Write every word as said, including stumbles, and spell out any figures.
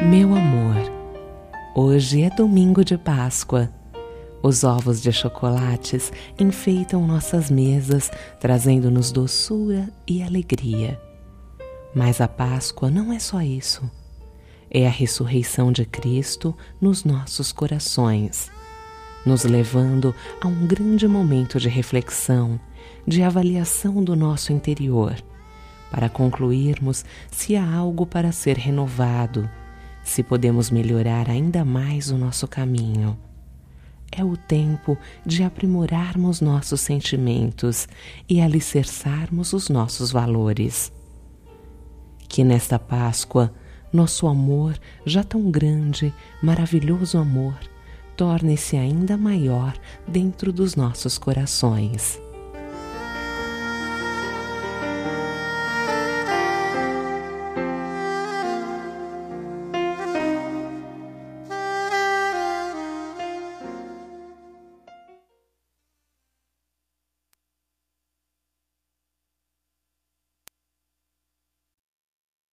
Meu amor, hoje é domingo de Páscoa. Os ovos de chocolates enfeitam nossas mesas, trazendo-nos doçura e alegria. Mas a Páscoa não é só isso. É a ressurreição de Cristo nos nossos corações, nos levando a um grande momento de reflexão, de avaliação do nosso interior, para concluirmos se há algo para ser renovado, se podemos melhorar ainda mais o nosso caminho. É o tempo de aprimorarmos nossos sentimentos e alicerçarmos os nossos valores. Que nesta Páscoa, nosso amor, já tão grande, maravilhoso amor, torne-se ainda maior dentro dos nossos corações.